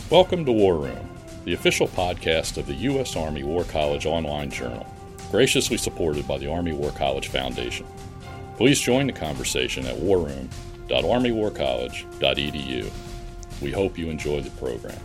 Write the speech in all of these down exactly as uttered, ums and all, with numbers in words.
Welcome to War Room, the official podcast of the U S Army War College online journal, graciously supported by the Army War College Foundation. Please join the conversation at war room dot army war college dot e d u. We hope you enjoy the program.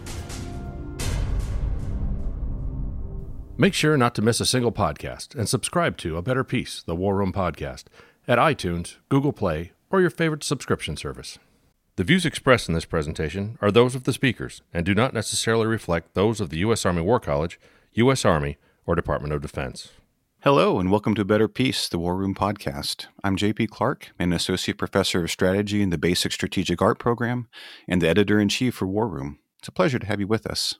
Make sure not to miss a single podcast and subscribe to A Better Peace, the War Room podcast, at iTunes, Google Play, or your favorite subscription service. The views expressed in this presentation are those of the speakers and do not necessarily reflect those of the U S Army War College, U S Army, or Department of Defense. Hello, and welcome to Better Peace, the War Room podcast. I'm J P Clark, an Associate Professor of Strategy in the Basic Strategic Art Program and the Editor-in-Chief for War Room. It's a pleasure to have you with us.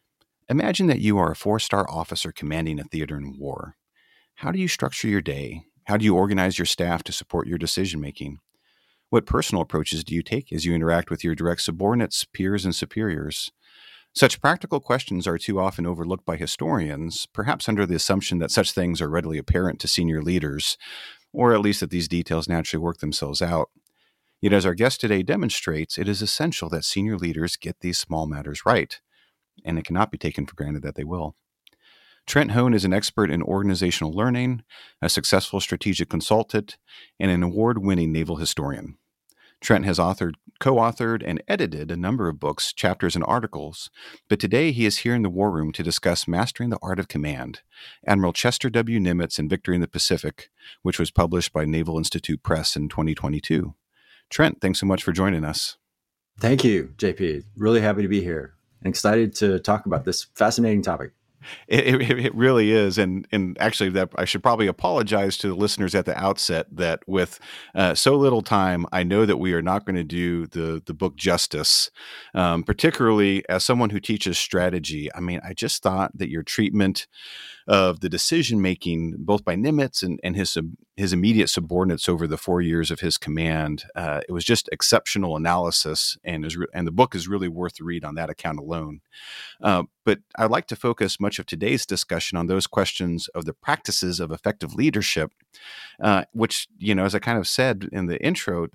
Imagine that you are a four-star officer commanding a theater in war. How do you structure your day? How do you organize your staff to support your decision-making? What personal approaches do you take as you interact with your direct subordinates, peers, and superiors? Such practical questions are too often overlooked by historians, perhaps under the assumption that such things are readily apparent to senior leaders, or at least that these details naturally work themselves out. Yet as our guest today demonstrates, it is essential that senior leaders get these small matters right, and it cannot be taken for granted that they will. Trent Hone is an expert in organizational learning, a successful strategic consultant, and an award-winning naval historian. Trent has authored, co-authored, and edited a number of books, chapters, and articles, but today he is here in the War Room to discuss Mastering the Art of Command, Admiral Chester W. Nimitz and Victory in the Pacific, which was published by Naval Institute Press in twenty twenty-two. Trent, thanks so much for joining us. Thank you, J P. Really happy to be here and excited to talk about this fascinating topic. It, it, it really is. And and actually, that I should probably apologize to the listeners at the outset that with uh, so little time, I know that we are not going to do the, the book justice, um, particularly as someone who teaches strategy. I mean, I just thought that your treatment of the decision-making, both by Nimitz and, and his his immediate subordinates over the four years of his command, uh, it was just exceptional analysis, and is re- and the book is really worth the read on that account alone. Uh, but I'd like to focus much of today's discussion on those questions of the practices of effective leadership, uh, which, you know, as I kind of said in the intro,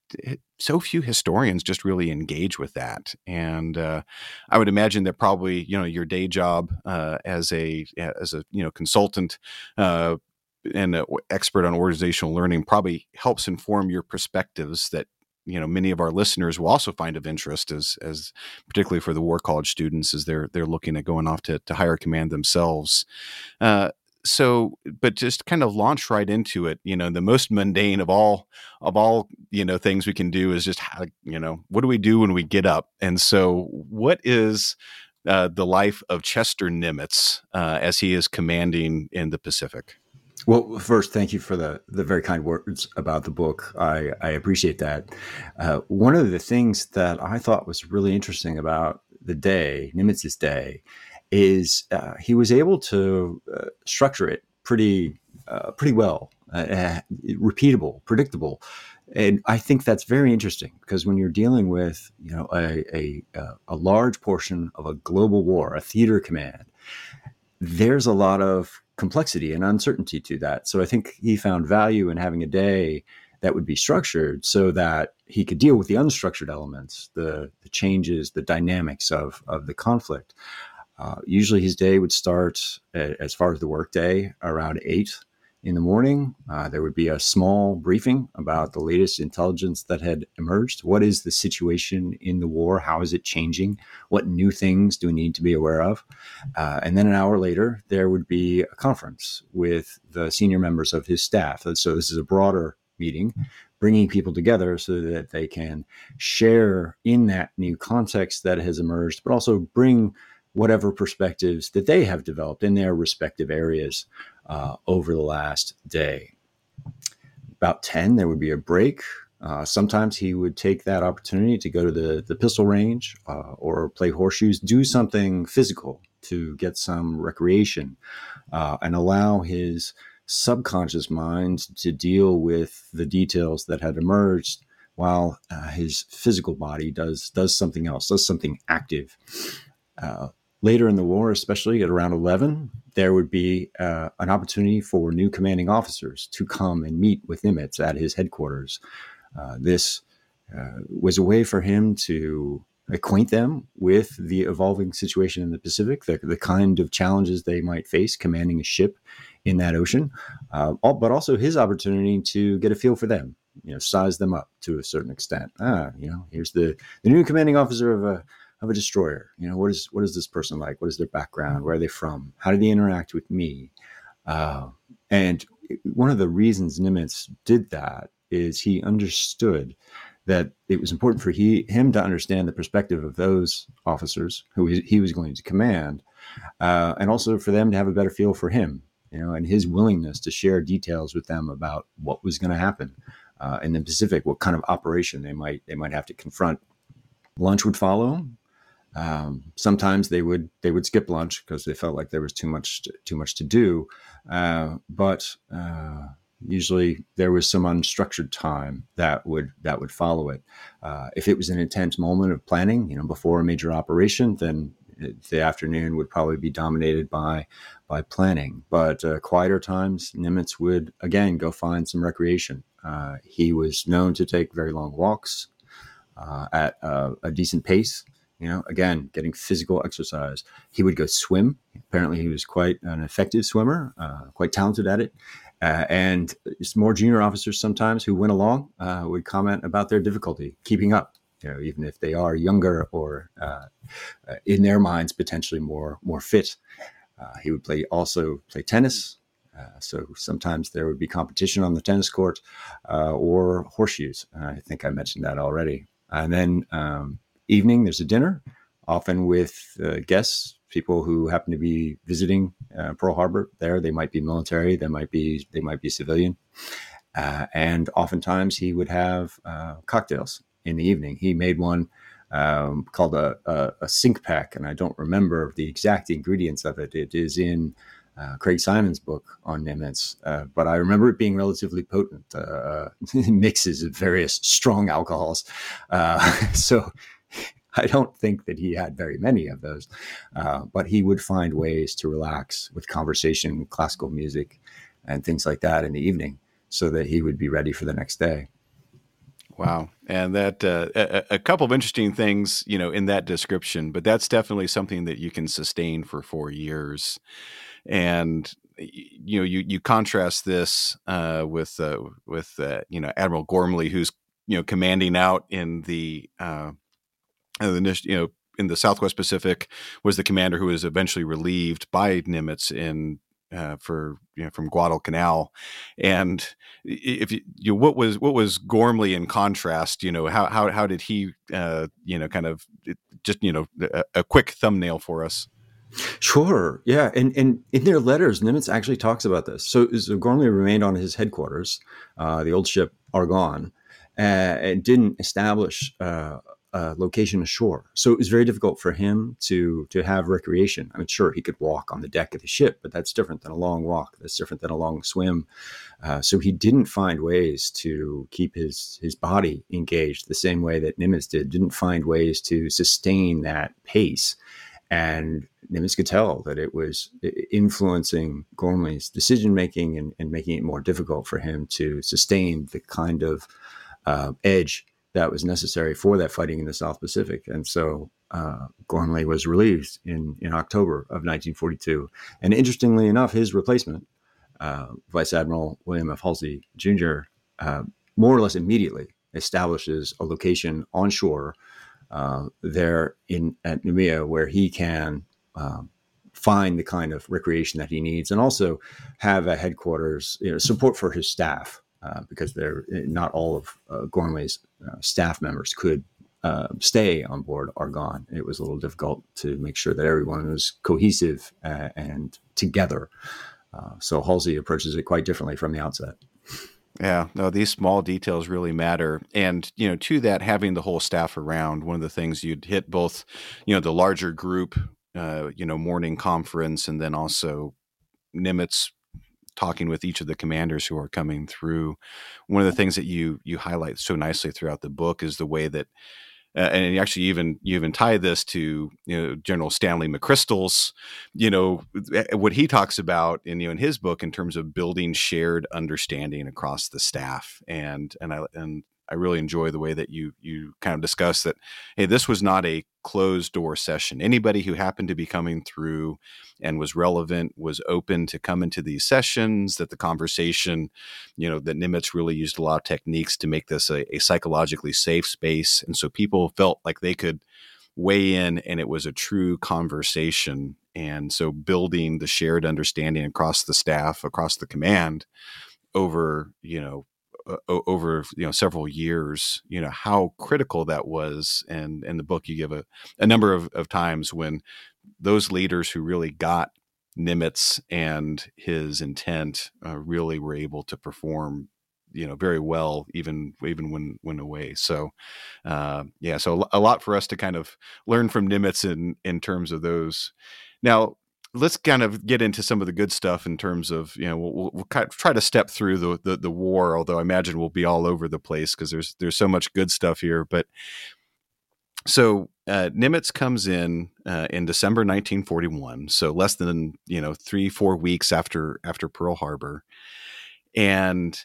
so few historians just really engage with that. And uh, I would imagine that probably, you know, your day job uh, as a as a you know consultant uh, and an expert on organizational learning probably helps inform your perspectives that, you know, many of our listeners will also find of interest, as as particularly for the War College students as they're they're looking at going off to to higher command themselves. Uh, So, but just kind of launch right into it. You know, the most mundane of all of all you know things we can do is just how, you know, what do we do when we get up? And so, what is uh, the life of Chester Nimitz uh, as he is commanding in the Pacific? Well, first, thank you for the, the very kind words about the book. I, I appreciate that. Uh, one of the things that I thought was really interesting about the day, Nimitz's day, is uh, he was able to uh, structure it pretty uh, pretty well, uh, repeatable, predictable. And I think that's very interesting because when you're dealing with, you know, a, a, a large portion of a global war, a theater command, there's a lot of complexity and uncertainty to that. So I think he found value in having a day that would be structured so that he could deal with the unstructured elements, the, the changes, the dynamics of, of the conflict. Uh, usually his day would start, uh, as far as the workday, around eight in the morning. Uh, there would be a small briefing about the latest intelligence that had emerged. What is the situation in the war? How is it changing? What new things do we need to be aware of? Uh, and then an hour later, there would be a conference with the senior members of his staff. So this is a broader meeting, bringing people together so that they can share in that new context that has emerged, but also bring whatever perspectives that they have developed in their respective areas uh, over the last day. About ten, there would be a break. Uh, sometimes he would take that opportunity to go to the, the pistol range uh, or play horseshoes, do something physical to get some recreation uh, and allow his subconscious mind to deal with the details that had emerged while uh, his physical body does does something else, does something active. Uh, Later in the war, especially at around eleven, there would be uh, an opportunity for new commanding officers to come and meet with Nimitz at his headquarters. Uh, this uh, was a way for him to acquaint them with the evolving situation in the Pacific, the, the kind of challenges they might face commanding a ship in that ocean, uh, all, but also his opportunity to get a feel for them, you know, size them up to a certain extent. Ah, you know, here's the, the new commanding officer of a of a destroyer. You know, what is what is this person like? What is their background? Where are they from? How do they interact with me? Uh, and one of the reasons Nimitz did that is he understood that it was important for he him to understand the perspective of those officers who he, he was going to command, uh, and also for them to have a better feel for him, you know, and his willingness to share details with them about what was going to happen uh, in the Pacific, what kind of operation they might they might have to confront. Lunch would follow. Um, sometimes they would they would skip lunch because they felt like there was too much to, too much to do, uh, but. Uh, Usually there was some unstructured time that would that would follow it. Uh, if it was an intense moment of planning, you know, before a major operation, then the afternoon would probably be dominated by by planning. But uh, quieter times, Nimitz would again go find some recreation. Uh, he was known to take very long walks uh, at uh, a decent pace. You know, again, getting physical exercise. He would go swim. Apparently, he was quite an effective swimmer, uh, quite talented at it. Uh, and more junior officers sometimes who went along uh, would comment about their difficulty keeping up, you know, even if they are younger or uh, uh, in their minds potentially more more fit. Uh, he would play also play tennis. Uh, so sometimes there would be competition on the tennis court uh, or horseshoes. I think I mentioned that already. And then um, evening, there's a dinner, often with uh, guests. People who happen to be visiting uh, Pearl Harbor there. They might be military, they might be they might be civilian, uh, and oftentimes he would have uh, cocktails in the evening. He made one um, called a, a, a sink pack, and I don't remember the exact ingredients of it. It is in uh, Craig Simon's book on Nimitz, uh, but I remember it being relatively potent. Uh, mixes of various strong alcohols, uh, so. I don't think that he had very many of those, uh, but he would find ways to relax with conversation, classical music, and things like that in the evening so that he would be ready for the next day. Wow. And that uh, a, a couple of interesting things, you know, in that description, but that's definitely something that you can sustain for four years. And, you know, you, you contrast this uh, with, uh, with uh, you know, Admiral Gormley, who's, you know, commanding out in the, uh, the you know, in the Southwest Pacific, was the commander who was eventually relieved by Nimitz in uh, for you know from Guadalcanal. And if you, you know, what was what was Gormley in contrast? You know, how how how did he uh, you know kind of just you know a, a quick thumbnail for us? Sure, yeah, and and in their letters, Nimitz actually talks about this. So, so Gormley remained on his headquarters, uh, the old ship Argonne, uh, and didn't establish. Uh, Uh, location ashore. So it was very difficult for him to to have recreation. I mean, sure, he could walk on the deck of the ship, but that's different than a long walk. That's different than a long swim. Uh, so he didn't find ways to keep his his body engaged the same way that Nimitz did, didn't find ways to sustain that pace. And Nimitz could tell that it was influencing Gormley's decision-making and, and making it more difficult for him to sustain the kind of uh, edge that was necessary for that fighting in the South Pacific. And so uh, Gormley was relieved in, in October of nineteen forty-two. And interestingly enough, his replacement, uh, Vice Admiral William F. Halsey Junior, uh, more or less immediately establishes a location on shore uh, there in at Noumea where he can um, find the kind of recreation that he needs and also have a headquarters, you know, support for his staff. Uh, because they're not all of uh, Gormley's uh, staff members could uh, stay on board Argonne. It was a little difficult to make sure that everyone was cohesive uh, and together. Uh, so Halsey approaches it quite differently from the outset. Yeah, no, these small details really matter. And, you know, to that, having the whole staff around, one of the things you'd hit both, you know, the larger group, uh, you know, morning conference, and then also Nimitz talking with each of the commanders who are coming through. One of the things that you you highlight so nicely throughout the book is the way that, uh, and you actually even you even tie this to you know General Stanley McChrystal's, you know what he talks about in you know in his book in terms of building shared understanding across the staff. And and I and I really enjoy the way that you you kind of discuss that. Hey, this was not a closed door session. Anybody who happened to be coming through and was relevant was open to come into these sessions. That the conversation, you know, that Nimitz really used a lot of techniques to make this a, a psychologically safe space, and so people felt like they could weigh in, and it was a true conversation. And so building the shared understanding across the staff, across the command, over, you know, uh, over, you know, several years, you know, how critical that was. And in the book, you give a, a number of, of times when those leaders who really got Nimitz and his intent uh, really were able to perform, you know, very well, even, even when, when away. So, uh, yeah, so a lot for us to kind of learn from Nimitz in, in terms of those. Now, let's kind of get into some of the good stuff in terms of, you know, we'll, we'll kind of try to step through the, the, the war, although I imagine we'll be all over the place because there's, there's so much good stuff here. But so uh, Nimitz comes in uh, in December nineteen forty-one, so less than, you know, three, four weeks after, after Pearl Harbor. And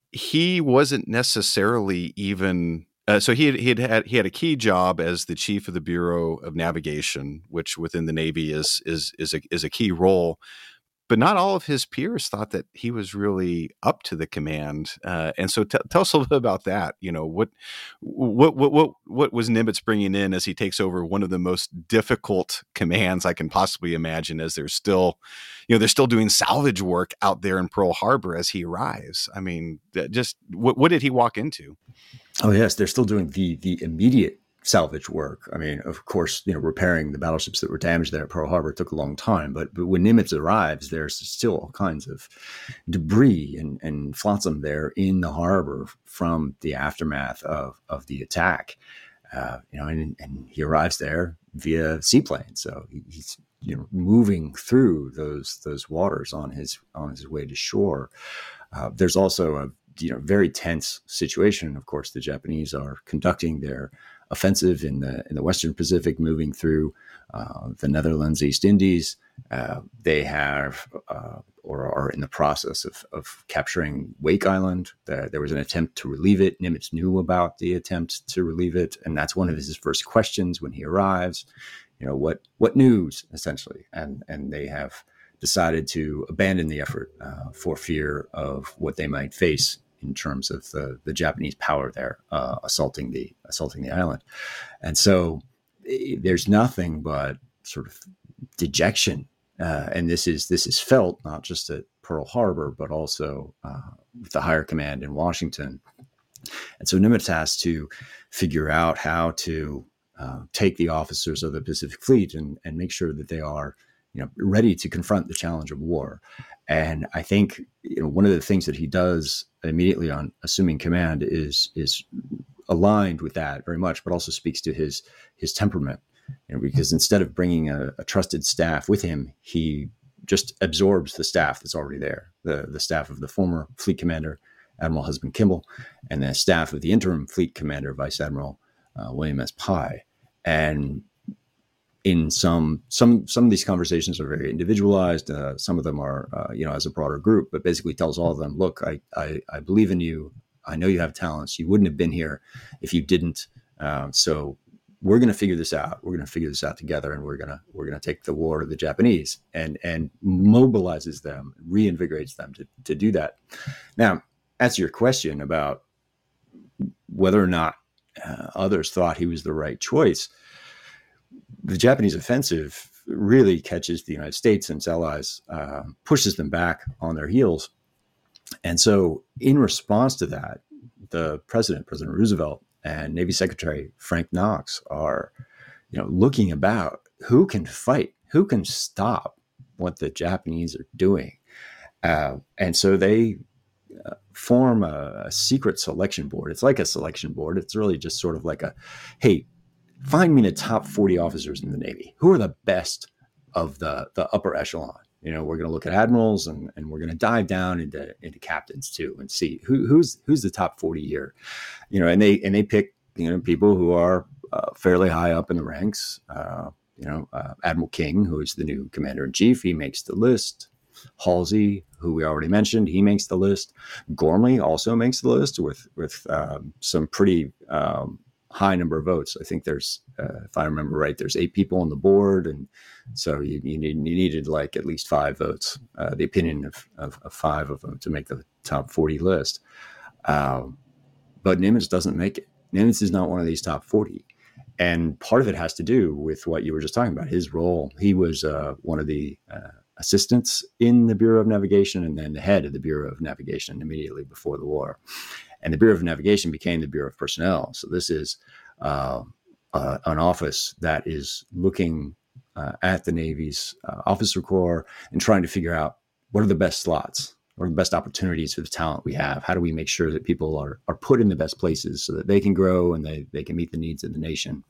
he wasn't necessarily even, Uh, so he had, he had had he had a key job as the chief of the Bureau of Navigation, which within the Navy is is is a is a key role. But not all of his peers thought that he was really up to the command. Uh, and so t- tell us a little bit about that. You know, what what what what what was Nimitz bringing in as he takes over one of the most difficult commands I can possibly imagine, as they're still, you know, they're still doing salvage work out there in Pearl Harbor as he arrives. I mean, just what what did he walk into? Oh yes, they're still doing the the immediate salvage work. I mean, of course, you know, repairing the battleships that were damaged there at Pearl Harbor took a long time, but but when Nimitz arrives, there's still all kinds of debris and, and flotsam there in the harbor from the aftermath of of the attack. Uh, you know, and and he arrives there via seaplane, so he, he's you know moving through those those waters on his on his way to shore. Uh, there's also a you know very tense situation. Of course, the Japanese are conducting their offensive in the in the Western Pacific, moving through uh, the Netherlands, East Indies. Uh, they have uh, or are in the process of, of capturing Wake Island. There, there was an attempt to relieve it. Nimitz knew about the attempt to relieve it, and that's one of his first questions when he arrives. You know, what what news, essentially, and and they have decided to abandon the effort uh, for fear of what they might face in terms of the, the Japanese power there uh, assaulting the assaulting the island. And so there's nothing but sort of dejection. Uh, and this is this is felt not just at Pearl Harbor, but also uh, with the higher command in Washington. And so Nimitz has to figure out how to uh, take the officers of the Pacific Fleet and, and make sure that they are you know, ready to confront the challenge of war. And I think, you know, one of the things that he does immediately on assuming command is is aligned with that very much, but also speaks to his his temperament. You know, because instead of bringing a, a trusted staff with him, he just absorbs the staff that's already there, the the staff of the former fleet commander, Admiral Husband Kimball, and the staff of the interim fleet commander, Vice Admiral uh, William S. Pye. And in some, some, some of these conversations are very individualized. Uh, some of them are, uh, you know, as a broader group, but basically tells all of them, look, I, I, I believe in you. I know you have talents. You wouldn't have been here if you didn't. Um, so we're going to figure this out. We're going to figure this out together, and we're going to, we're going to take the war to the Japanese, and, and mobilizes them, reinvigorates them to, to do that. Now, answer your question about whether or not uh, others thought he was the right choice. The Japanese offensive really catches the United States and its allies, uh, pushes them back on their heels. And so in response to that, the president, President Roosevelt, and Navy Secretary Frank Knox are, you know, looking about who can fight, who can stop what the Japanese are doing. Uh, and so they uh, form a, a secret selection board. It's like a selection board. It's really just sort of like a, hey, find me the top forty officers in the Navy. Who are the best of the, the upper echelon? You know, we're going to look at admirals, and, and we're going to dive down into, into captains too, and see who, who's who's the top forty here. You know, and they and they pick you know people who are uh, fairly high up in the ranks. Uh, you know, uh, Admiral King, who is the new commander in chief, he makes the list. Halsey, who we already mentioned, he makes the list. Gormley also makes the list with with um, some pretty um, high number of votes. I think there's, uh, if I remember right, there's eight people on the board, and so you, you, need, you needed like at least five votes, uh, the opinion of, of, of five of them to make the top forty list. Um, but Nimitz doesn't make it. Nimitz is not one of these top forty. And part of it has to do with what you were just talking about, his role. He was uh, one of the uh, assistants in the Bureau of Navigation and then the head of the Bureau of Navigation immediately before the war. And the Bureau of Navigation became the Bureau of Personnel. So this is uh, uh, an office that is looking uh, at the Navy's uh, officer corps and trying to figure out what are the best slots, what are the best opportunities for the talent we have? How do we make sure that people are are put in the best places so that they can grow and they, they can meet the needs of the nation?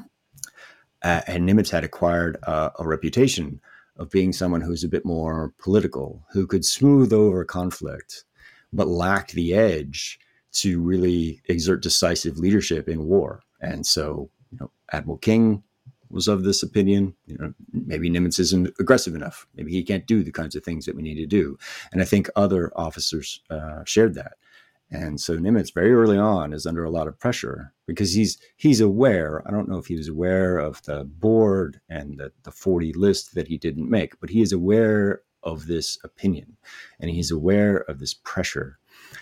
Uh, and Nimitz had acquired uh, a reputation of being someone who's a bit more political, who could smooth over conflict, but lacked the edge to really exert decisive leadership in war. And so, you know, Admiral King was of this opinion. You know, maybe Nimitz isn't aggressive enough. Maybe he can't do the kinds of things that we need to do. And I think other officers uh, shared that. And so Nimitz very early on is under a lot of pressure because he's he's aware. I don't know if he was aware of the board and the, the forty list that he didn't make, but he is aware of this opinion and he's aware of this pressure.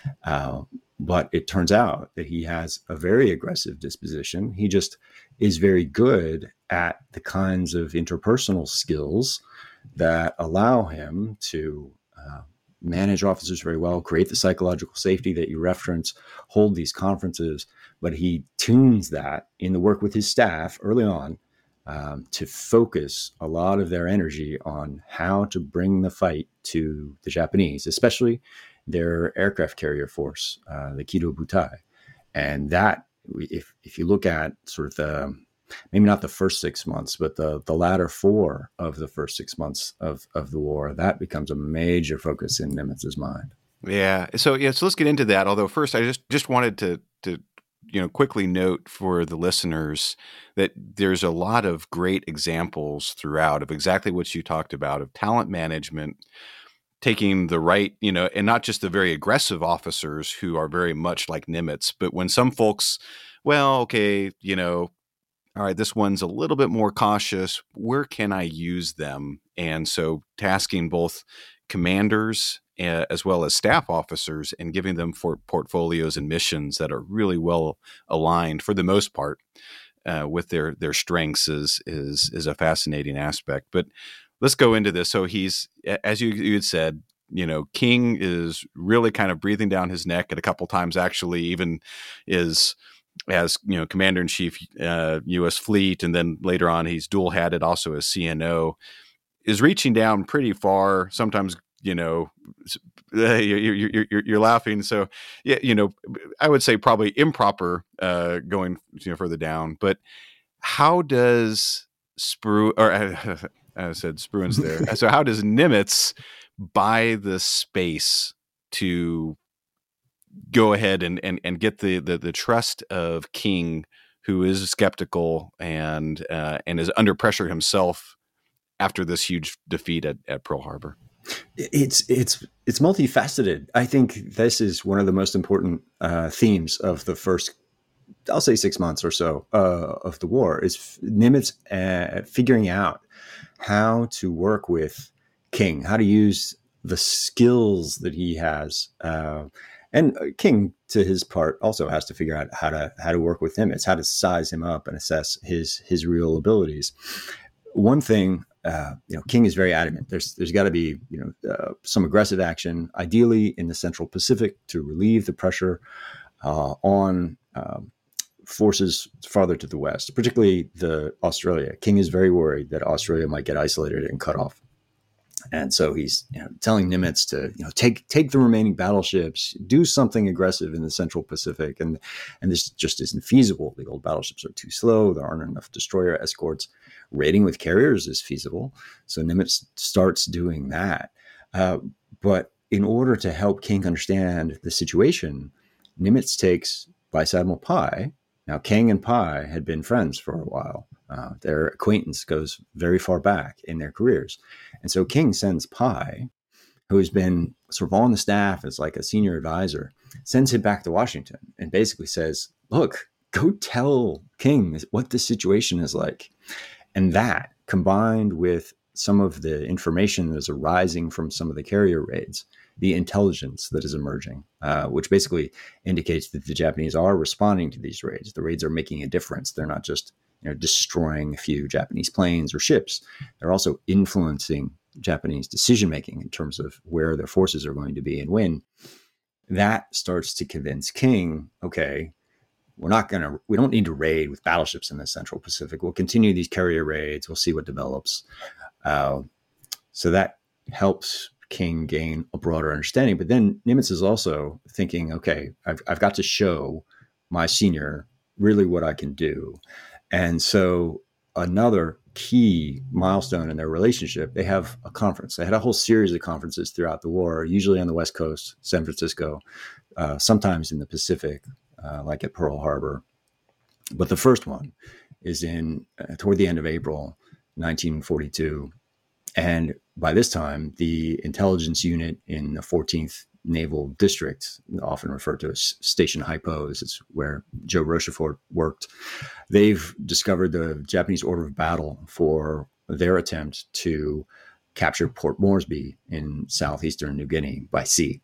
Uh, but it turns out that he has a very aggressive disposition. He just is very good at the kinds of interpersonal skills that allow him to uh, manage officers very well, create the psychological safety that you reference, hold these conferences. But he tunes that in the work with his staff early on um, to focus a lot of their energy on how to bring the fight to the Japanese, especially their aircraft carrier force, uh, the Kido Butai. And that, if if you look at sort of the, maybe not the first six months, but the the latter four of the first six months of, of the war, that becomes a major focus in Nimitz's mind. Yeah. So, yeah, so let's get into that. Although first, I just, just wanted to, to, you know, quickly note for the listeners that there's a lot of great examples throughout of exactly what you talked about, of talent management, taking the right, you know, and not just the very aggressive officers who are very much like Nimitz, but when some folks, well, okay, you know, all right, this one's a little bit more cautious. Where can I use them? And so tasking both commanders uh, as well as staff officers and giving them for portfolios and missions that are really well aligned for the most part uh, with their their strengths is is is a fascinating aspect. But let's go into this. So he's, as you, you had said, you know, King is really kind of breathing down his neck at a couple times, actually, even is as, you know, Commander-in-Chief, uh, U S Fleet, and then later on he's dual-hatted also as C N O, is reaching down pretty far, sometimes, you know, you're, you're, you're, you're laughing. So, yeah, you know, I would say probably improper uh, going, you know, further down. But how does Sprue, or uh, I said Spruan's there. So how does Nimitz buy the space to go ahead and, and, and get the, the, the trust of King, who is skeptical and uh, and is under pressure himself after this huge defeat at, at Pearl Harbor? It's it's it's multifaceted. I think this is one of the most important uh, themes of the first, I'll say, six months or so uh, of the war, is Nimitz uh, figuring out how to work with King, how to use the skills that he has. Uh, and King, to his part, also has to figure out how to how to work with Nimitz, how to size him up and assess his his real abilities. One thing, uh, you know, King is very adamant. There's there's got to be, you know, uh, some aggressive action, ideally in the Central Pacific, to relieve the pressure uh, on um, forces farther to the west, particularly the Australia. King is very worried that Australia might get isolated and cut off. And so he's, you know, telling Nimitz to, you know, take take the remaining battleships, do something aggressive in the Central Pacific. And and this just isn't feasible. The old battleships are too slow. There aren't enough destroyer escorts. Raiding with carriers is feasible. So Nimitz starts doing that. Uh, but in order to help King understand the situation, Nimitz takes Vice Admiral Pai. Now, King and Pai had been friends for a while. Uh, their acquaintance goes very far back in their careers. And so King sends Pai who's been sort of on the staff as like a senior advisor, sends him back to Washington and basically says, look, go tell King what the situation is like. And that, combined with some of the information that is arising from some of the carrier raids, the intelligence that is emerging, uh, which basically indicates that the Japanese are responding to these raids. The raids are making a difference. They're not just, you know, destroying a few Japanese planes or ships. They're also influencing Japanese decision-making in terms of where their forces are going to be and when. That starts to convince King, okay, we're not going to, we don't need to raid with battleships in the Central Pacific. We'll continue these carrier raids. We'll see what develops. Uh, so that helps King gain a broader understanding. But then Nimitz is also thinking, okay, I've, I've got to show my senior really what I can do. And so another key milestone in their relationship, they have a conference. They had a whole series of conferences throughout the war, usually on the West Coast, San Francisco, uh, sometimes in the Pacific, uh, like at Pearl Harbor. But the first one is in uh, toward the end of April, nineteen forty-two. And by this time, the intelligence unit in the fourteenth Naval District, often referred to as Station Hypos, it's where Joe Rochefort worked. They've discovered the Japanese order of battle for their attempt to capture Port Moresby in southeastern New Guinea by sea.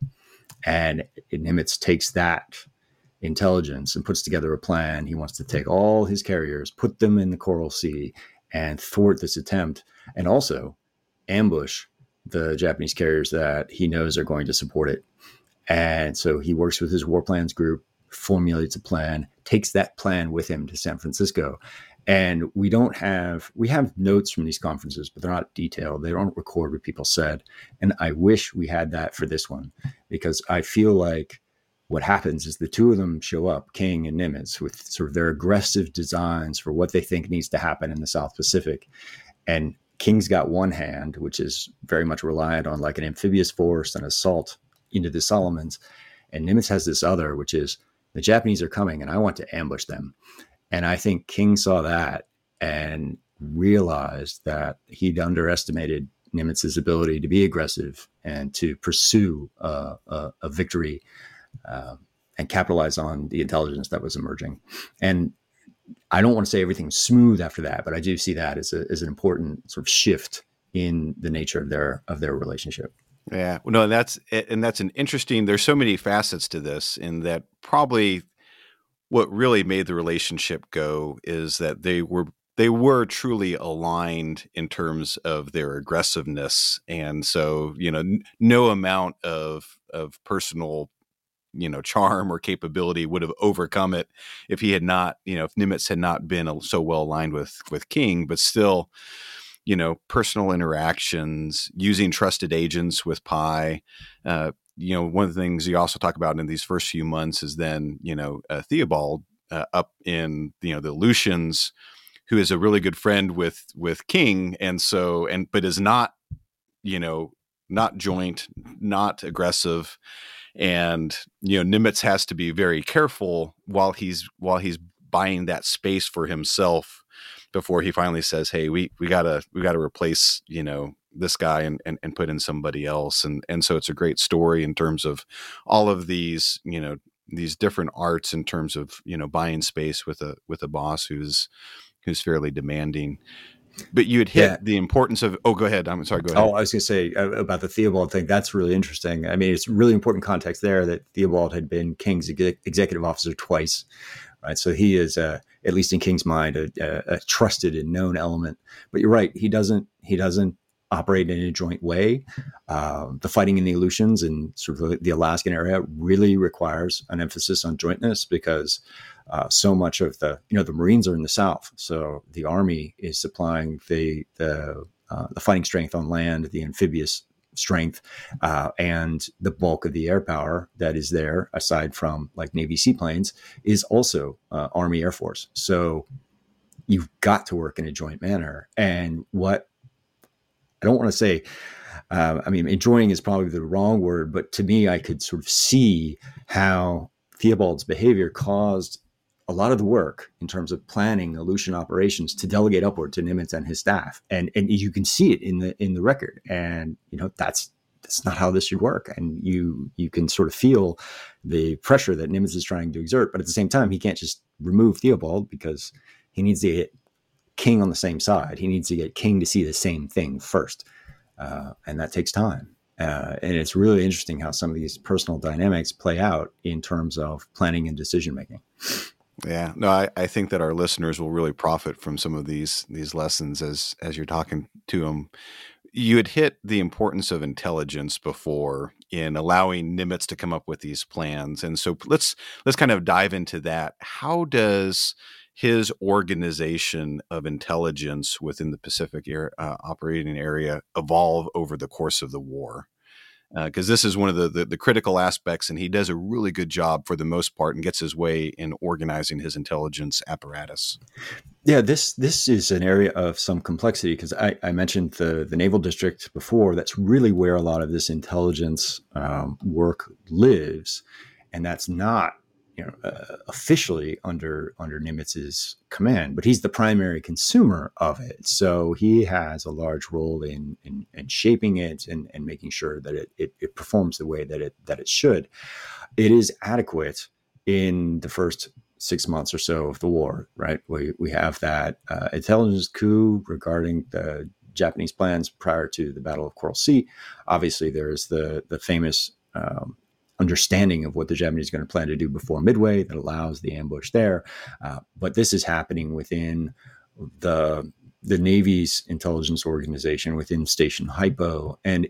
And Nimitz takes that intelligence and puts together a plan. He wants to take all his carriers, put them in the Coral Sea, and thwart this attempt, and also ambush the Japanese carriers that he knows are going to support it. And so he works with his war plans group, formulates a plan, takes that plan with him to San Francisco. And we don't have, we have notes from these conferences, but they're not detailed. They don't record what people said. And I wish we had that for this one, because I feel like what happens is the two of them show up, King and Nimitz, with sort of their aggressive designs for what they think needs to happen in the South Pacific. And King's got one hand, which is very much reliant on like an amphibious force and assault into the Solomons. And Nimitz has this other, which is the Japanese are coming and I want to ambush them. And I think King saw that and realized that he'd underestimated Nimitz's ability to be aggressive and to pursue uh, a, a victory uh, and capitalize on the intelligence that was emerging. And I don't want to say everything's smooth after that, but I do see that as, a, as an important sort of shift in the nature of their of their relationship. Yeah, well, no, that's and that's an interesting. There's so many facets to this, in that probably what really made the relationship go is that they were they were truly aligned in terms of their aggressiveness, and so you know, n- no amount of of personal, you know, charm or capability would have overcome it if he had not, you know, if Nimitz had not been so well aligned with with King. But still, you know, personal interactions, using trusted agents with Pi. Uh, you know, one of the things you also talk about in these first few months is then, you know, uh, Theobald uh, up in, you know, the Aleutians, who is a really good friend with with King, and so and but is not, you know, not joint, not aggressive. And, you know, Nimitz has to be very careful while he's while he's buying that space for himself before he finally says, hey, we we gotta we gotta replace, you know, this guy and, and, and put in somebody else. And and so it's a great story in terms of all of these, you know, these different arts in terms of, you know, buying space with a with a boss who's who's fairly demanding. But you had hit yeah. the importance of, oh, go ahead. I'm sorry, go ahead. Oh, I was going to say uh, about the Theobald thing. That's really interesting. I mean, it's really important context there that Theobald had been King's ex- executive officer twice, right? So he is, uh, at least in King's mind, a, a, a trusted and known element. But you're right. He doesn't, he doesn't operate in a joint way. Uh, the fighting in the Aleutians and sort of the Alaskan area really requires an emphasis on jointness, because Uh, so much of the, you know, the Marines are in the South. So the Army is supplying the the, uh, the fighting strength on land, the amphibious strength, uh, and the bulk of the air power that is there, aside from like Navy seaplanes, is also uh, Army Air Force. So you've got to work in a joint manner. And what I don't want to say, uh, I mean, enjoying is probably the wrong word, but to me, I could sort of see how Theobald's behavior caused a lot of the work in terms of planning Aleutian operations to delegate upward to Nimitz and his staff. And and you can see it in the in the record. And, you know, that's that's not how this should work. And you you can sort of feel the pressure that Nimitz is trying to exert, but at the same time, he can't just remove Theobald because he needs to get King on the same side. He needs to get King to see the same thing first, uh, and that takes time. Uh, and it's really interesting how some of these personal dynamics play out in terms of planning and decision making. Yeah, no, I, I think that our listeners will really profit from some of these these lessons as as you're talking to them. You had hit the importance of intelligence before in allowing Nimitz to come up with these plans, and so let's let's kind of dive into that. How does his organization of intelligence within the Pacific air, uh, operating area evolve over the course of the war? Because uh, this is one of the, the the critical aspects, and he does a really good job for the most part and gets his way in organizing his intelligence apparatus. Yeah, this this is an area of some complexity because I, I mentioned the, the Naval District before. That's really where a lot of this intelligence um, work lives, and that's not you know uh, officially under under Nimitz's command, but he's the primary consumer of it. So he has a large role in in, in shaping it and, and making sure that it, it it performs the way that it that it should. It is adequate in the first six months or so of the war, right? We we have that uh, intelligence coup regarding the Japanese plans prior to the Battle of Coral Sea. Obviously, there's the the famous um, understanding of what the Japanese are going to plan to do before Midway that allows the ambush there. Uh, but this is happening within the the Navy's intelligence organization, within Station Hypo. And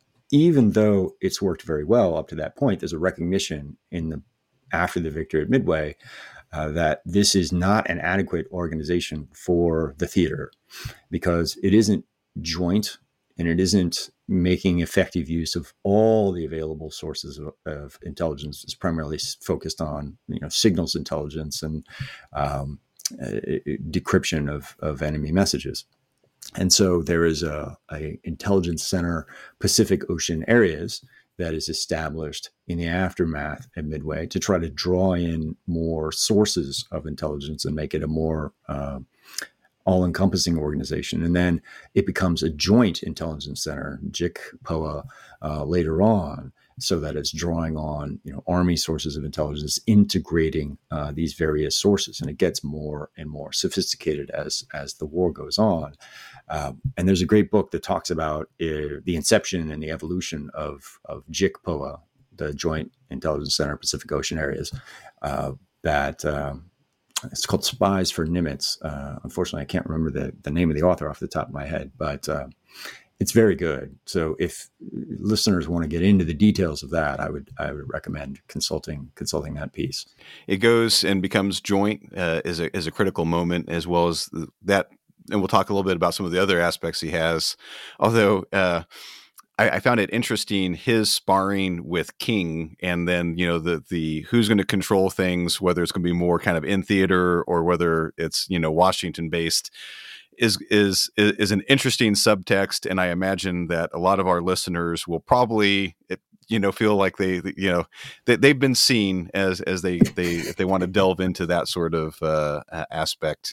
even though it's worked very well up to that point, there's a recognition in the after the victory at Midway uh, that this is not an adequate organization for the theater because it isn't joint and it isn't making effective use of all the available sources of, of intelligence. It's primarily focused on, you know, signals intelligence and um, uh, decryption of, of enemy messages. And so there is a, a intelligence center, Pacific Ocean areas, that is established in the aftermath at Midway to try to draw in more sources of intelligence and make it a more uh, all-encompassing organization. And then it becomes a joint intelligence center, J I C P O A, uh, later on, so that it's drawing on, you know, Army sources of intelligence, integrating uh, these various sources. And it gets more and more sophisticated as, as the war goes on. Um, and there's a great book that talks about uh, the inception and the evolution of, of J I C P O A, the Joint Intelligence Center, Pacific Ocean Areas, uh, that um, it's called Spies for Nimitz. Uh, unfortunately, I can't remember the, the name of the author off the top of my head, but uh, it's very good. So if listeners want to get into the details of that, I would I would recommend consulting consulting that piece. It goes and becomes joint uh, is a is a critical moment, as well as that. And we'll talk a little bit about some of the other aspects he has. Although uh, I, I found it interesting, his sparring with King, and then, you know, the the who's going to control things, whether it's going to be more kind of in theater or whether it's, you know, Washington based, is is is an interesting subtext. And I imagine that a lot of our listeners will probably, you know, feel like they, you know, they, they've been seen as as they they if they want to delve into that sort of uh, aspect.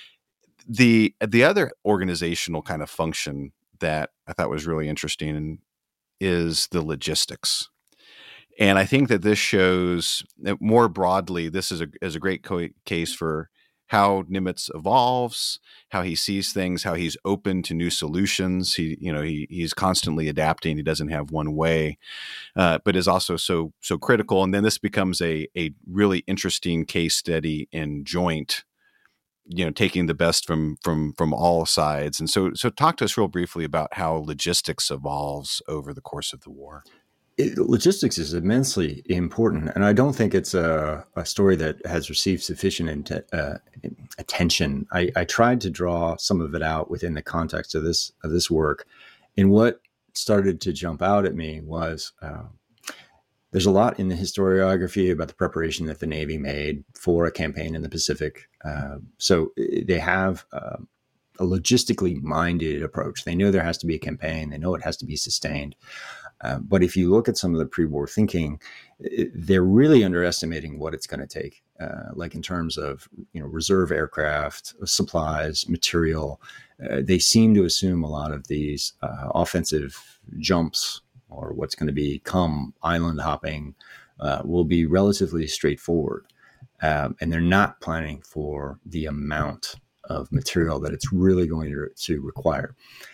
The the other organizational kind of function that I thought was really interesting is the logistics. And I think that this shows that more broadly, this is a, is a great co- case for how Nimitz evolves, how he sees things, how he's open to new solutions. He, you know, he he's constantly adapting. He doesn't have one way, uh, but is also so so critical. And then this becomes a a really interesting case study in joint, you know, taking the best from from from all sides. And so so talk to us real briefly about how logistics evolves over the course of the war. It, logistics is immensely important, and I don't think it's a, a story that has received sufficient in, uh, attention. I, I tried to draw some of it out within the context of this of this work, and what started to jump out at me was uh, there's a lot in the historiography about the preparation that the Navy made for a campaign in the Pacific. Uh, so they have uh, a logistically minded approach. They know there has to be a campaign. They know it has to be sustained. Uh, but if you look at some of the pre-war thinking, it, they're really underestimating what it's going to take, uh, like in terms of, you know, reserve aircraft, supplies, material. Uh, they seem to assume a lot of these uh, offensive jumps or what's going to become island hopping uh, will be relatively straightforward. Um, and they're not planning for the amount of material that it's really going to, to require.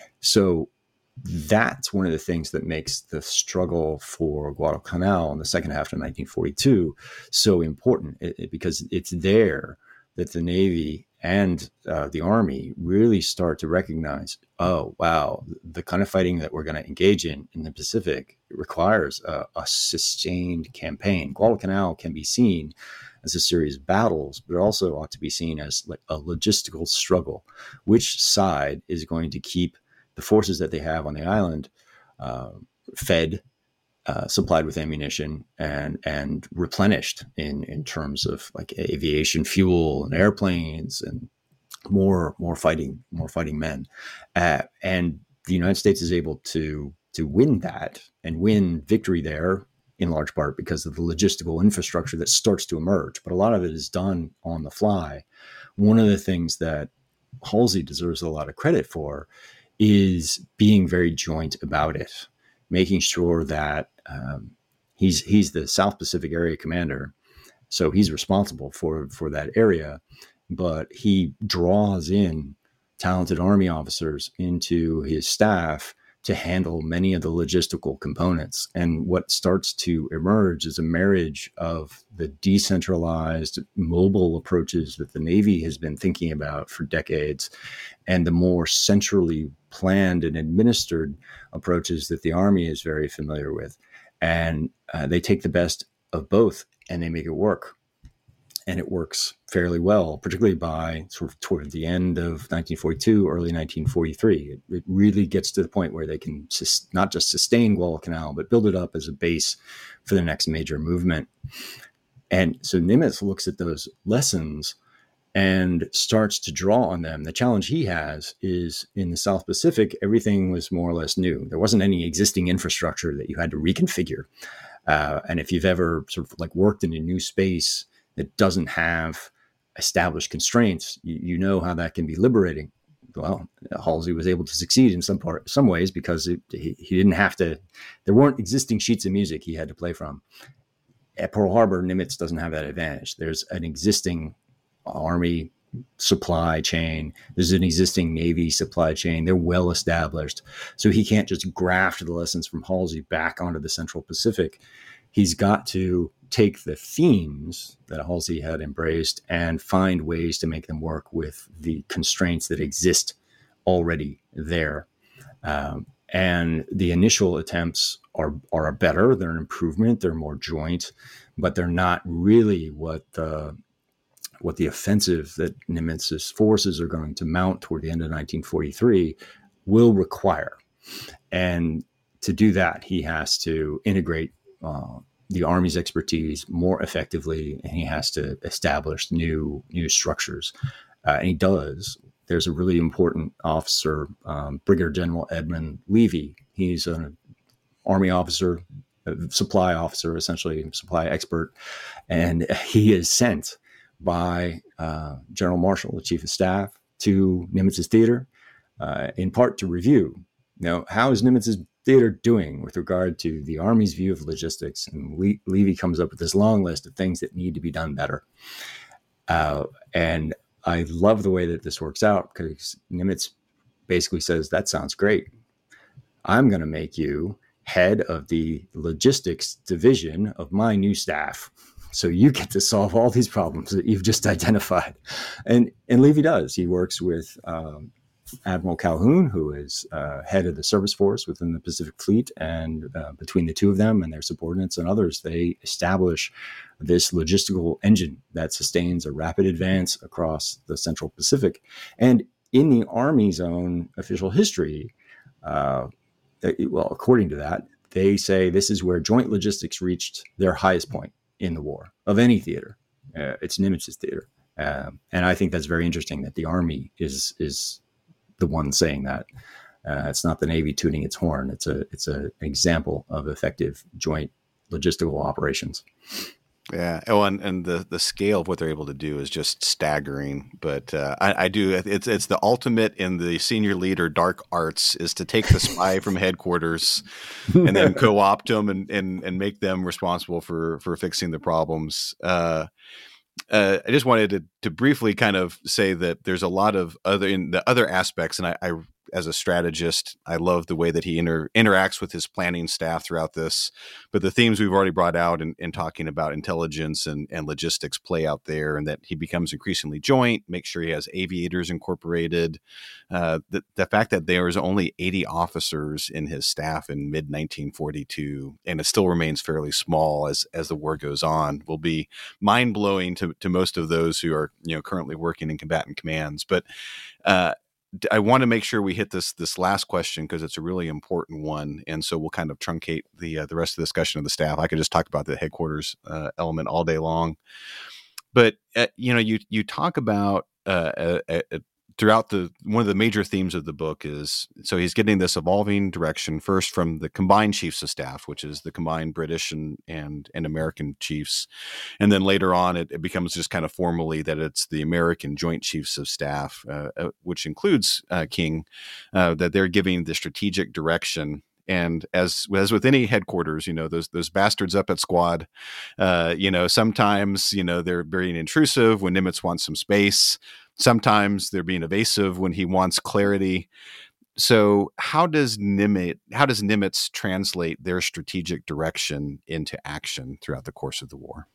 So that's one of the things that makes the struggle for Guadalcanal in the second half of nineteen forty-two so important, it, it, because it's there that the Navy and uh, the Army really start to recognize, oh, wow, the kind of fighting that we're going to engage in in the Pacific requires a, a sustained campaign. Guadalcanal can be seen as a series of battles, but it also ought to be seen as like a logistical struggle. Which side is going to keep the forces that they have on the island uh, fed, uh, supplied with ammunition, and and replenished in in terms of like aviation fuel and airplanes and more more fighting more fighting men, uh, and the United States is able to to win that and win victory there in large part because of the logistical infrastructure that starts to emerge. But a lot of it is done on the fly. One of the things that Halsey deserves a lot of credit for is being very joint about it, making sure that um, he's he's the South Pacific Area Commander, so he's responsible for for that area, but he draws in talented Army officers into his staff to handle many of the logistical components. And what starts to emerge is a marriage of the decentralized mobile approaches that the Navy has been thinking about for decades and the more centrally planned and administered approaches that the Army is very familiar with. And uh, they take the best of both and they make it work. And it works fairly well, particularly by sort of toward the end of nineteen forty-two, early nineteen forty-three. It, it really gets to the point where they can sus- not just sustain Guadalcanal, but build it up as a base for the next major movement. And so Nimitz looks at those lessons and starts to draw on them. The challenge he has is in the South Pacific, everything was more or less new. There wasn't any existing infrastructure that you had to reconfigure. Uh, and if you've ever sort of like worked in a new space that doesn't have established constraints, you, you know how that can be liberating. Well, Halsey was able to succeed in some part, some ways because it, he, he didn't have to, there weren't existing sheets of music he had to play from. At Pearl Harbor, Nimitz doesn't have that advantage. There's an existing Army supply chain. There's an existing Navy supply chain. They're well established. So he can't just graft the lessons from Halsey back onto the Central Pacific. He's got to take the themes that Halsey had embraced and find ways to make them work with the constraints that exist already there. Um, and the initial attempts are are better. They're an improvement. They're more joint, but they're not really what the what the offensive that Nimitz's forces are going to mount toward the end of nineteen forty-three will require. And to do that, he has to integrate uh, the Army's expertise more effectively, and he has to establish new new structures. Uh, and he does. There's a really important officer, um, Brigadier General Edmund Levy. He's an Army officer, a supply officer, essentially supply expert, and he is sent by uh, General Marshall, the Chief of Staff, to Nimitz's theater, uh, in part to review. Now, how is Nimitz's theater doing with regard to the Army's view of logistics? And Le- Levy comes up with this long list of things that need to be done better. Uh, and I love the way that this works out because Nimitz basically says, that sounds great. I'm going to make you head of the logistics division of my new staff. So you get to solve all these problems that you've just identified. And and Levy does. He works with um, Admiral Calhoun, who is uh, head of the service force within the Pacific Fleet. And uh, between the two of them and their subordinates and others, they establish this logistical engine that sustains a rapid advance across the Central Pacific. And in the Army's own official history, uh, well, according to that, they say this is where joint logistics reached their highest point in the war of any theater. Uh, it's Nimitz's theater. Um, and I think that's very interesting that the Army is is the one saying that. Uh, it's not the Navy tooting its horn. It's a it's a, an example of effective joint logistical operations. Yeah. Oh, and, and the, the scale of what they're able to do is just staggering. But uh, I, I do. It's it's the ultimate in the senior leader dark arts is to take the spy from headquarters and then co-opt them and, and, and make them responsible for, for fixing the problems. Uh, uh, I just wanted to, to briefly kind of say that there's a lot of other in the other aspects. And I, I as a strategist, I love the way that he inter, interacts with his planning staff throughout this. But the themes we've already brought out in, in talking about intelligence and, and logistics play out there, and that he becomes increasingly joint, make sure he has aviators incorporated. Uh, the, the fact that there is only eighty officers in his staff in mid nineteen forty-two, and it still remains fairly small as, as the war goes on, will be mind blowing to, to most of those who are, you know, currently working in combatant commands. But, uh, I want to make sure we hit this this last question because it's a really important one, and so we'll kind of truncate the uh, the rest of the discussion of the staff. I could just talk about the headquarters uh, element all day long, but uh, you know, you you talk about uh, uh, uh, throughout the one of the major themes of the book is so he's getting this evolving direction first from the combined chiefs of staff, which is the combined British and and, and American chiefs, and then later on it, it becomes just kind of formally that it's the American Joint Chiefs of Staff, uh, uh, which includes uh, King, uh, that they're giving the strategic direction. And as as with any headquarters, you know, those those bastards up at squad, uh, you know, sometimes, you know, they're being intrusive when Nimitz wants some space. Sometimes they're being evasive when he wants clarity. So how does Nimitz, how does Nimitz translate their strategic direction into action throughout the course of the war?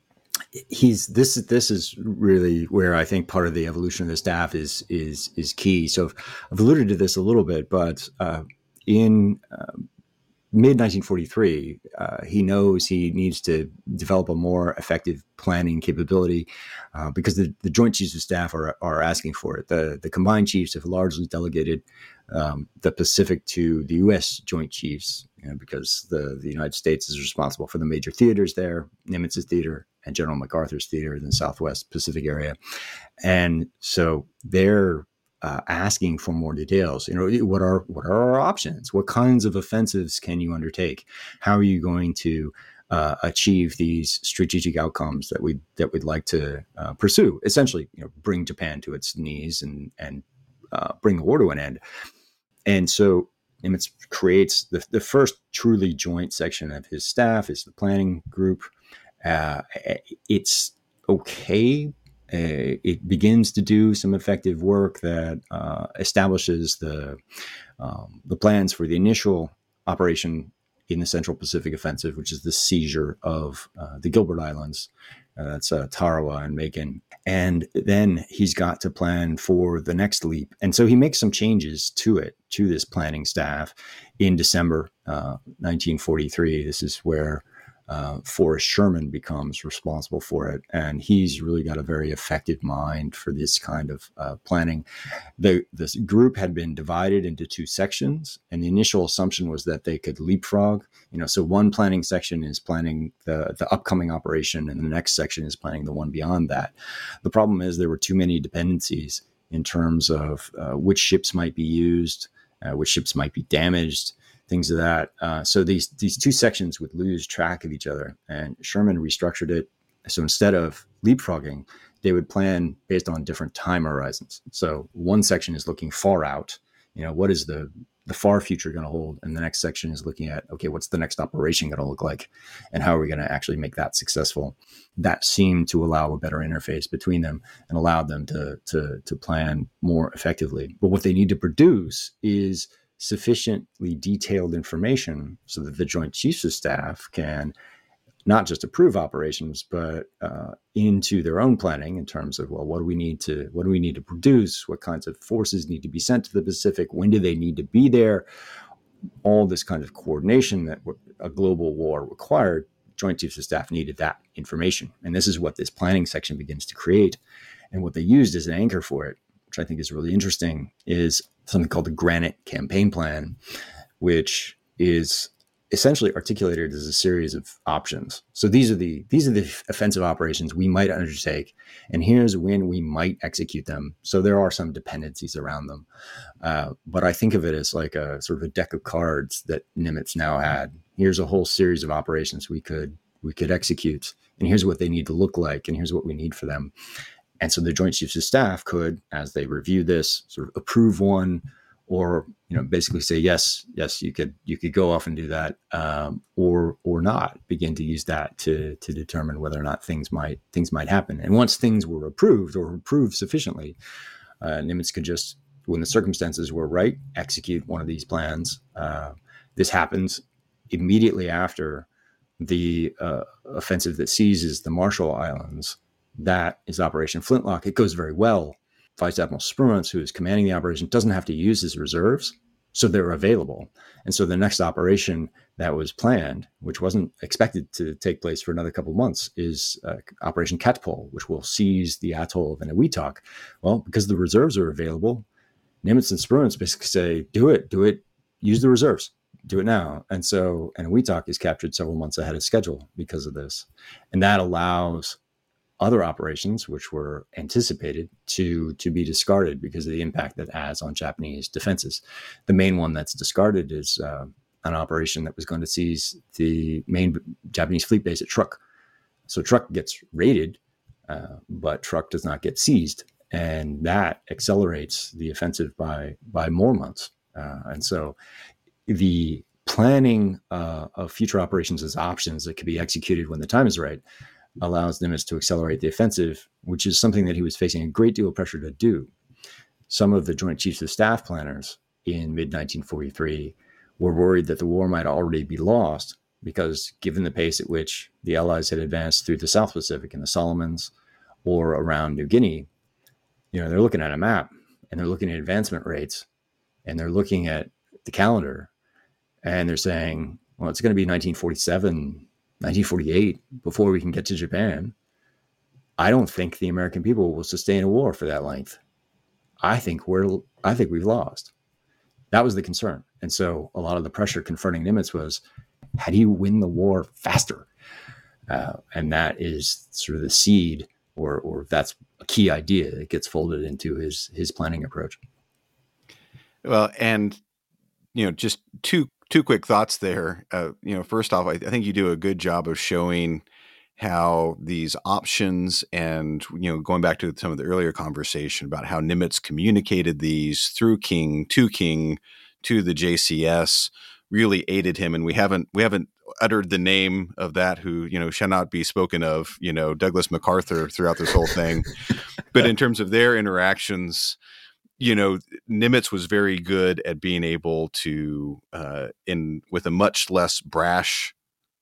He's this. This is really where I think part of the evolution of the staff is is is key. So I've alluded to this a little bit, but uh, in uh, mid nineteen forty-three, uh, he knows he needs to develop a more effective planning capability uh, because the, the Joint Chiefs of Staff are are asking for it. The the combined chiefs have largely delegated um, the Pacific to the U S Joint Chiefs, you know, because the, the United States is responsible for the major theaters there, Nimitz's theater and General MacArthur's theater in the Southwest Pacific area. And so they're Uh, asking for more details. You know, what are what are our options? What kinds of offensives can you undertake? How are you going to uh, achieve these strategic outcomes that we that we'd like to uh, pursue? Essentially, you know, bring Japan to its knees and and uh, bring the war to an end. And so Nimitz creates the the first truly joint section of his staff is the planning group. Uh, it's okay. Uh, it begins to do some effective work that uh, establishes the um, the plans for the initial operation in the Central Pacific Offensive, which is the seizure of uh, the Gilbert Islands. Uh, that's uh, Tarawa and Macon. And then he's got to plan for the next leap. And so he makes some changes to it, to this planning staff in December uh, nineteen forty-three. This is where Uh, Forrest Sherman becomes responsible for it. And he's really got a very effective mind for this kind of uh, planning. The, this group had been divided into two sections, and the initial assumption was that they could leapfrog. You know, so one planning section is planning the, the upcoming operation, and the next section is planning the one beyond that. The problem is there were too many dependencies in terms of uh, which ships might be used, uh, which ships might be damaged, things of that. Uh, so these these two sections would lose track of each other, and Sherman restructured it. So instead of leapfrogging, they would plan based on different time horizons. So one section is looking far out, you know, what is the, the far future going to hold? And the next section is looking at, okay, what's the next operation going to look like? And how are we going to actually make that successful? That seemed to allow a better interface between them and allowed them to, to, to plan more effectively. But what they need to produce is sufficiently detailed information so that the Joint Chiefs of Staff can not just approve operations, but uh, into their own planning in terms of, well, what do we need to, what do we need to produce? What kinds of forces need to be sent to the Pacific? When do they need to be there? All this kind of coordination that a global war required. Joint Chiefs of Staff needed that information. And this is what this planning section begins to create. And what they used as an anchor for it, which I think is really interesting, is something called the Granite Campaign Plan, which is essentially articulated as a series of options. So these are the these are the offensive operations we might undertake, and here's when we might execute them. So there are some dependencies around them, uh, but I think of it as like a sort of a deck of cards that Nimitz now had. Here's a whole series of operations we could we could execute, and here's what they need to look like, and here's what we need for them. And so the Joint Chiefs of Staff could, as they review this, sort of approve one, or you know, basically say yes, yes, you could you could go off and do that, um, or or not. Begin to use that to to determine whether or not things might things might happen. And once things were approved or approved sufficiently, uh, Nimitz could just, when the circumstances were right, execute one of these plans. Uh, this happens immediately after the uh, offensive that seizes the Marshall Islands. That is Operation Flintlock. It goes very well. Vice Admiral Spruance, who is commanding the operation, doesn't have to use his reserves, so they're available. And so the next operation that was planned, which wasn't expected to take place for another couple of months, is uh, Operation Catpole, which will seize the atoll of Eniwetok. Well, because the reserves are available, Nimitz and Spruance basically say, do it, do it, use the reserves, do it now. And so Eniwetok is captured several months ahead of schedule because of this. And that allows other operations, which were anticipated, to to be discarded because of the impact that has on Japanese defenses. The main one that's discarded is uh, an operation that was going to seize the main Japanese fleet base at Truk. So Truk gets raided, uh, but Truk does not get seized, and that accelerates the offensive by by more months. Uh, and so the planning uh, of future operations as options that could be executed when the time is right allows Nimitz to accelerate the offensive, which is something that he was facing a great deal of pressure to do. Some of the Joint Chiefs of Staff planners in mid nineteen forty-three were worried that the war might already be lost because, given the pace at which the Allies had advanced through the South Pacific in the Solomons or around New Guinea, you know, they're looking at a map and they're looking at advancement rates and they're looking at the calendar and they're saying, well, it's going to be nineteen forty-seven, nineteen forty-eight before we can get to Japan. I don't think the American people will sustain a war for that length. I think we're, I think we've lost. That was the concern. And so a lot of the pressure confronting Nimitz was, how do you win the war faster? Uh, and that is sort of the seed, or, or that's a key idea that gets folded into his, his planning approach. Well, and, you know, just two Two quick thoughts there. Uh, you know, first off, I, I think you do a good job of showing how these options, and, you know, going back to some of the earlier conversation about how Nimitz communicated these through King to King to the J C S, really aided him. And we haven't we haven't uttered the name of that who, you know, shall not be spoken of, you know, Douglas MacArthur throughout this whole thing. But in terms of their interactions, you know, Nimitz was very good at being able to, uh, in with a much less brash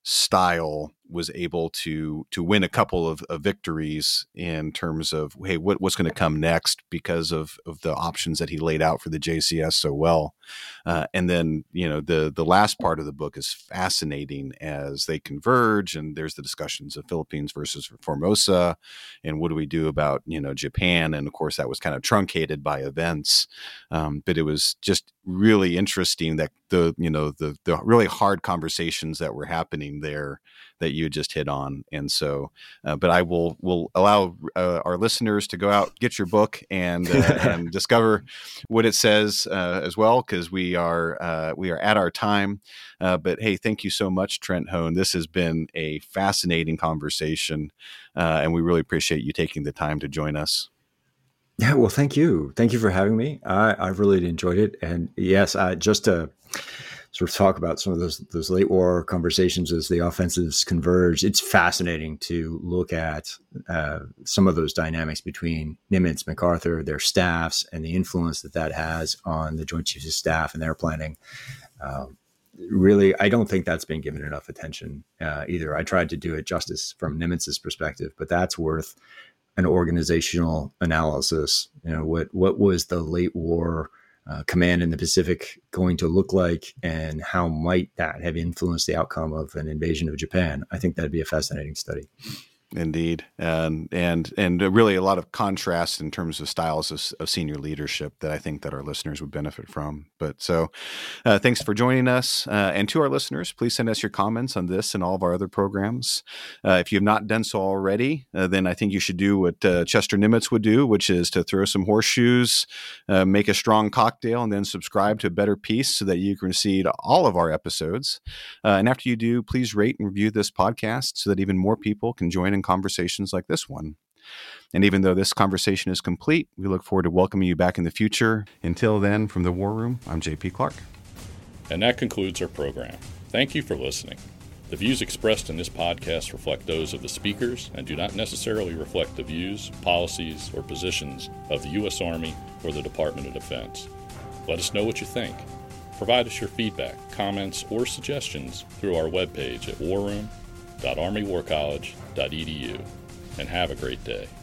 style, was able to to win a couple of, of victories in terms of, hey, what, what's going to come next because of of the options that he laid out for the J C S so well. Uh, and then, you know, the the last part of the book is fascinating as they converge, and there's the discussions of Philippines versus Formosa, and what do we do about, you know, Japan? And of course, that was kind of truncated by events, um, but it was just really interesting that the you know the the really hard conversations that were happening there that you just hit on. And so, uh, but I will will allow uh, our listeners to go out, get your book, and uh, and discover what it says uh, as well, because we are uh, we are at our time. Uh, but hey, thank you so much, Trent Hone. This has been a fascinating conversation, uh, and we really appreciate you taking the time to join us. Yeah, well, thank you. Thank you for having me. I, I really enjoyed it. And yes, I, just to sort of talk about some of those those late war conversations as the offensives converge, it's fascinating to look at uh, some of those dynamics between Nimitz, MacArthur, their staffs, and the influence that that has on the Joint Chiefs of Staff and their planning. Um, really, I don't think that's been given enough attention uh, either. I tried to do it justice from Nimitz's perspective, but that's worth an organizational analysis. You know, what what was the late war uh, command in the Pacific going to look like, and how might that have influenced the outcome of an invasion of Japan? I think that'd be a fascinating study. Indeed, and and and really a lot of contrast in terms of styles of, of senior leadership that I think that our listeners would benefit from. But so, uh, thanks for joining us, uh, and to our listeners, please send us your comments on this and all of our other programs. Uh, if you have not done so already, uh, then I think you should do what uh, Chester Nimitz would do, which is to throw some horseshoes, uh, make a strong cocktail, and then subscribe to A Better Peace so that you can receive all of our episodes. Uh, and after you do, please rate and review this podcast so that even more people can join in conversations like this one. And even though this conversation is complete, we look forward to welcoming you back in the future. Until then, from the War Room, I'm J P Clark. And that concludes our program. Thank you for listening. The views expressed in this podcast reflect those of the speakers and do not necessarily reflect the views, policies, or positions of the U S Army or the Department of Defense. Let us know what you think. Provide us your feedback, comments, or suggestions through our webpage at war room dot army war college dot e d u, and have a great day.